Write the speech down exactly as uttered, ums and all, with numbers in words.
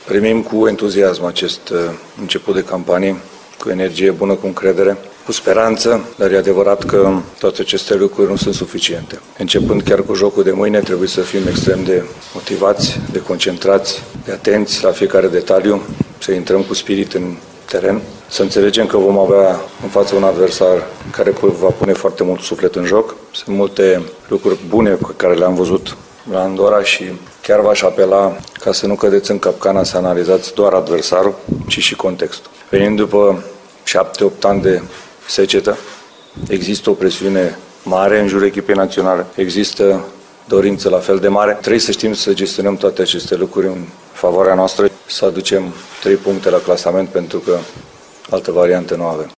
Primim cu entuziasm acest început de campanie, cu energie bună, cu încredere, cu speranță, dar e adevărat că toate aceste lucruri nu sunt suficiente. Începând chiar cu jocul de mâine, trebuie să fim extrem de motivați, de concentrați, de atenți la fiecare detaliu, să intrăm cu spirit în teren, să înțelegem că vom avea în față un adversar care va pune foarte mult suflet în joc. Sunt multe lucruri bune pe care le-am văzut la Andorra și chiar v-aș apela ca să nu cădeți în capcana să analizați doar adversarul, ci și contextul. Venind după șapte opt ani de secetă, există o presiune mare în jurul echipei naționale, există dorință la fel de mare. Trebuie să știm să gestionăm toate aceste lucruri în favoarea noastră, să aducem trei puncte la clasament, pentru că altă variantă nu avem.